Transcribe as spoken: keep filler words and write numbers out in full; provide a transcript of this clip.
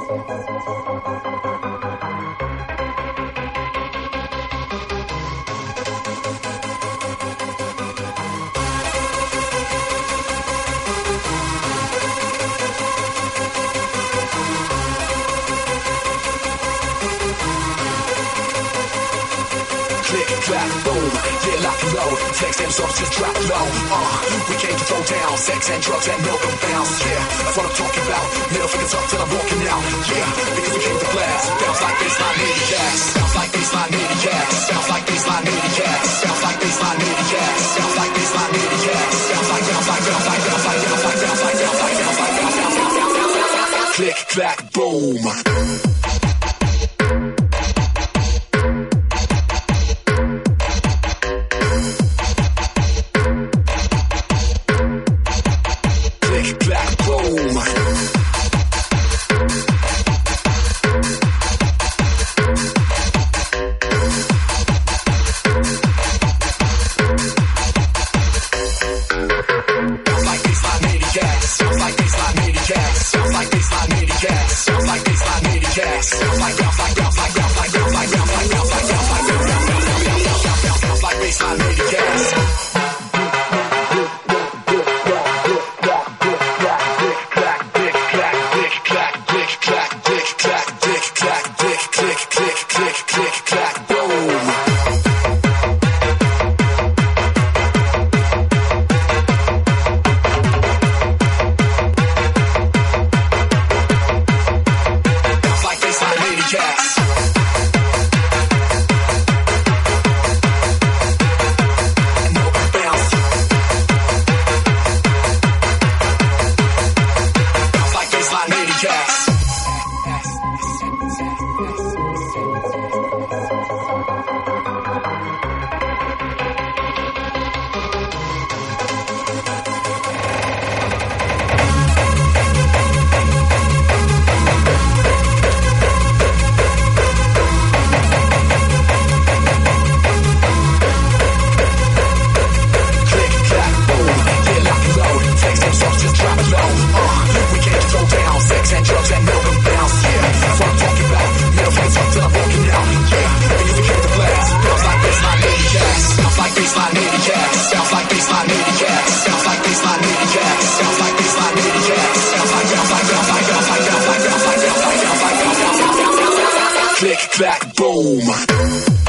Clap, boom, yeah, lock and load. Text and songs just drop low. Uh, we came to throw down sex and drugs and milk and bounce. Yeah, that's what I'm talking about. Middle fingers up till I'm walking out. Yeah, because we came to blast. Bounce like baseline maniacs. Bounce like baseline maniacs. Bounce like baseline maniacs. Bounce like baseline maniacs. Bounce like baseline maniacs. Bounce like bounce like bounce like bounce like bounce like bounce like bounce like bounce like bounce like bounce like bounce like click clack boom. Click, clack, boom.